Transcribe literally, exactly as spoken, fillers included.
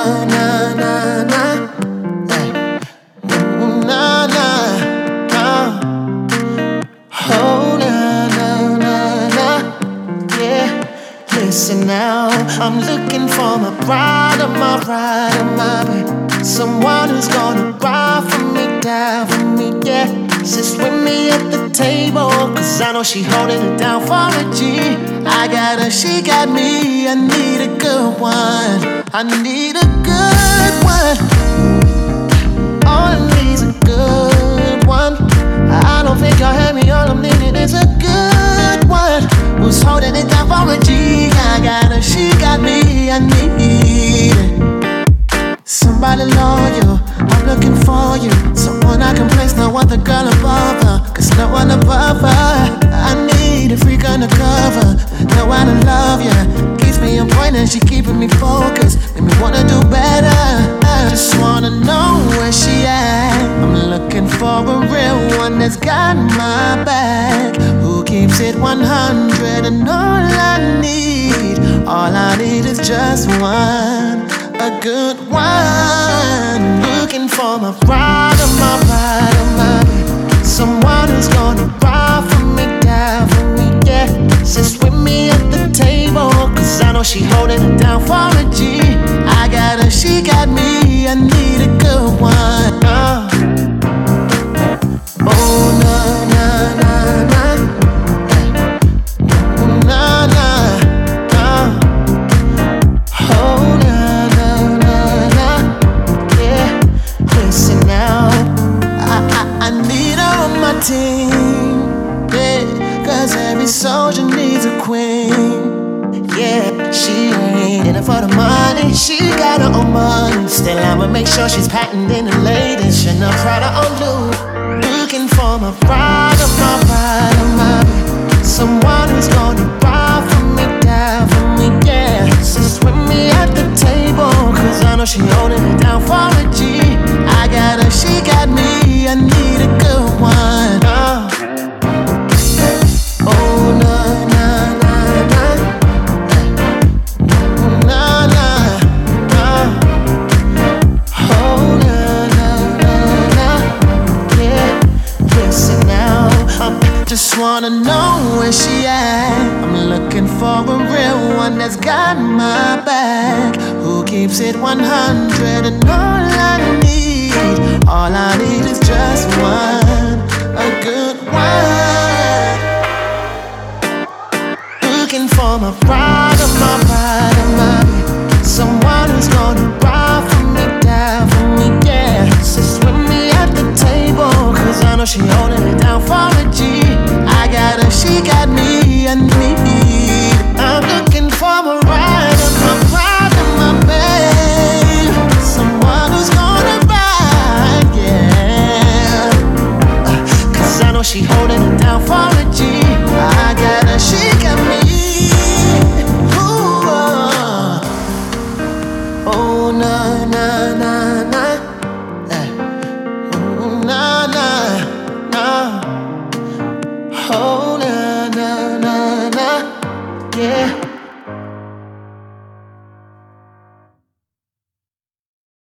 na na na, hey. Ooh, na na na, oh na na na na, yeah. Listen now, I'm looking for my bride, my bride, my babe. Someone who's gonna ride for me, down for me, yeah. Sit with me at the table, cause I know she holding it down for a G. I got her, she got me, I need a good one. I need a good one. All I need is a good one. I don't think y'all heard me, all I'm needing is a good one. Who's holding it down for a G. I got her, she got me, I need it. Somebody loyal, I'm looking for you. Someone I can place, no other girl above her, cause no one above her. I need a freak undercover, know how to love ya. Keeps me on point and she keeping me focused. Make me wanna do better. I just wanna know where she at. I'm looking for a real one that's got my back, who keeps it one hundred. And all I need, all I need is just one, a good one. Looking for my ride, my ride, my babe. Someone who's gonna ride for me, down for me, yeah. Sits with me at the table, cause I know she holding it down for a G. I got her, she got me, I need a good one. Uh. Oh, na, na, na, na. Na, na, na. Oh, na, na, na, na. Yeah, listen now, I, I, I need her on my team, yeah. Cause every soldier needs a queen. Yeah, she ain't in it for the money, she got her own money. Still I'ma make sure she's patenting the latest Chanel, Prada, or Louis. Looking for my bride, my bride, my babe. Someone who's gonna ride for me, down for me, yeah. Sits with me at the table, cause I know she holding it down for a G. I got her, she got me, I need a good one. Uh. Oh, na, na, na, na. Na, na, na. Oh, na, na, na, na. Yeah, listen now, I just wanna know where she at. I'm looking for a real one that's got my back, who keeps it one hundred. And all I need, all I need is just one, a good one. Looking for my bride, my bride, my babe. Someone who's gonna ride for me, down for me, yeah. Sits with me at the table, cause I know she holding it down for a G. I got her, she got me, I need. I'm looking for my ride, my pride, my babe. Someone who's gonna ride, yeah. Cause I know she holding it down for a G. I got her, she